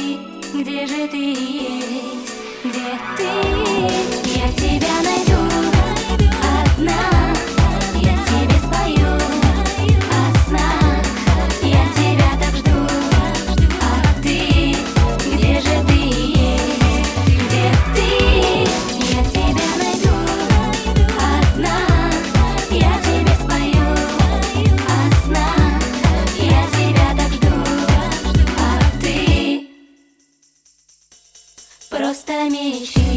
где же ты есть? Где ты? Я тебя найду одна, я тебе спою о снах, я тебя так жду. А ты, где же ты есть? Где ты? Я тебя найду одна, я тебе спою о снах, я тебя так жду. А ты просто мечты.